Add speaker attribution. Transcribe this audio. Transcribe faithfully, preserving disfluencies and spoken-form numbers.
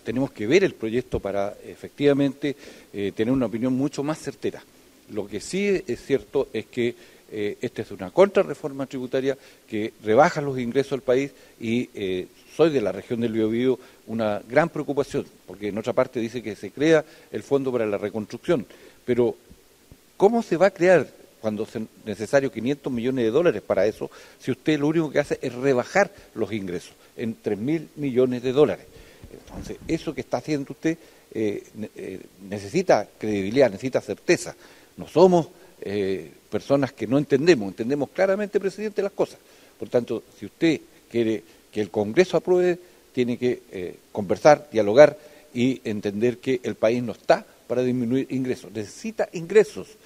Speaker 1: tenemos que ver el proyecto para efectivamente eh, tener una opinión mucho más certera. Lo que sí es cierto es que eh, esta es una contrarreforma tributaria que rebaja los ingresos del país y eh, soy de la región del Biobío una gran preocupación, porque en otra parte dice que se crea el Fondo para la Reconstrucción, pero ¿cómo se va a crear cuando es necesario quinientos millones de dólares para eso, si usted lo único que hace es rebajar los ingresos en tres mil millones de dólares? Entonces, eso que está haciendo usted eh, eh, necesita credibilidad, necesita certeza. No somos eh, personas que no entendemos, entendemos claramente, presidente, las cosas. Por tanto, si usted quiere que el Congreso apruebe, tiene que eh, conversar, dialogar y entender que el país no está para disminuir ingresos, necesita ingresos.